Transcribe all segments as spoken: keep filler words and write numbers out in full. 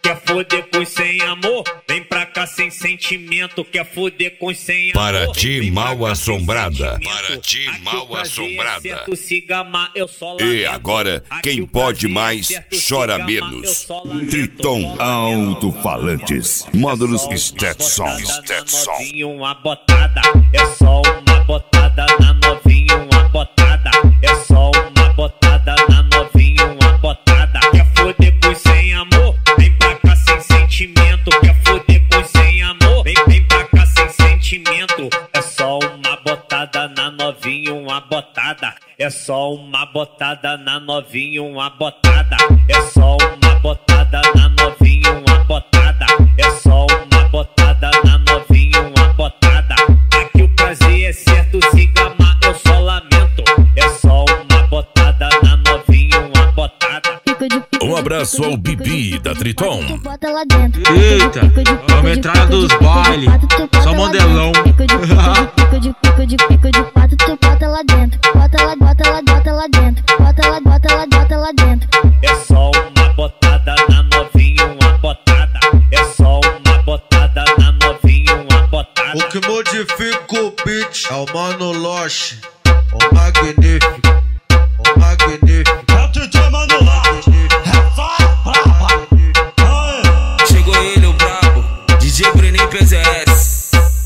Quer foder com sem amor? Vem pra cá sem sentimento. Quer foder com sem amor? Para ti, mal assombrada. Para ti, mal assombrada. E agora, quem pode mais, chora menos. Triton Alto-Falantes. Módulos Stetson. Stetson. Uma botada, é só uma botada na novinha, uma botada. É só uma botada na novinha, uma botada. Quer foder com sem amor? Vem pra cá sem sentimento. Quer foder com sem amor? Vem, vem pra cá sem sentimento. É só uma botada na novinha, uma botada. É só uma botada na novinha, uma botada. É só uma botada na novinha, uma botada. É só uma botada na novinha, uma botada. Aqui o prazer é certo, se gamar eu só lamento. É só uma botada na novinha, uma botada. Um abraço ao Bibi da Triton. Eita, vamos entrar dos bailes, só modelão. Pico de pico de pico de pato, tu bota lá dentro. Bota lá, bota lá, bota lá dentro. Bota lá, bota lá, bota lá dentro. É só uma botada na novinha, uma botada. É só uma botada na novinha, uma botada. O que modifica o beat é o Mano Loche, o magnífico, o magnífico. É o D J Mano Loche, é só braba. Chegou ele, o brabo, D J Bruninho P Z S.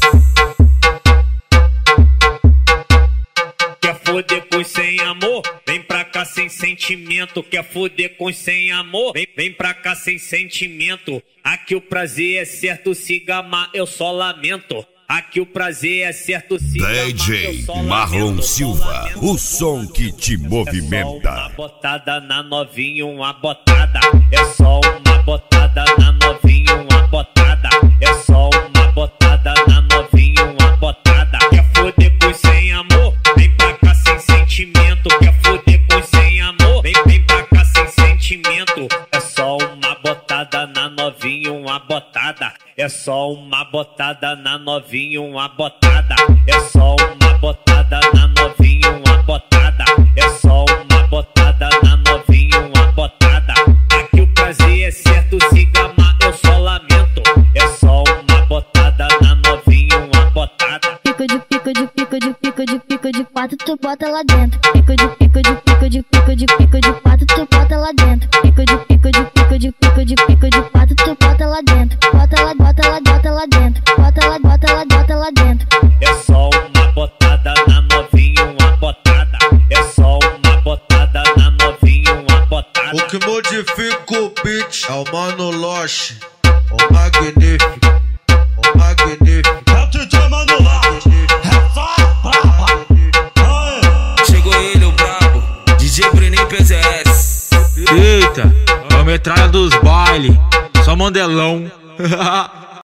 Quer foder com sem amor? Vem pra cá sem sentimento. Quer foder com sem amor? Vem, vem pra cá sem sentimento. Aqui o prazer é certo, se gamar eu só lamento. Aqui o prazer é certo, se gamar D J eu só Marlon lamento. Silva, o som que te É só uma movimenta. botada na novinha, uma botada. É só uma botada na novinha, uma botada. É só uma botada na novinha, uma botada. Quer foder com sem amor? Vem pra cá sem sentimento. Quer foder com sem amor? Vem, vem pra cá sem sentimento. É só uma botada na novinha, uma botada. É só uma botada na novinha, uma botada. É só uma botada na novinha, uma botada. É só uma botada na novinha, uma botada. Aqui o prazer é certo, se gamar eu só lamento. É só uma botada na novinha, uma botada. Pico de pico de pico de pico de pico de pato, tu bota lá dentro. Pico de pico de pico de pico de pico de pato, tu bota lá dentro. Pico de pico de pico de pico de pico de pato, tu bota lá dentro. Bota lá, bota lá, bota lá dentro. Bota lá, bota lá, bota lá dentro. É só uma botada na novinha, uma botada. É só uma botada na novinha, uma botada. O que modifica o beat é o Mano Loche, o magnífico, o magnífico. É o D J Mano Loche, é só braba. Chegou ele, o brabo, D J Bruninho P Z S. Eita, vamos entrar dos bailes, só modelão.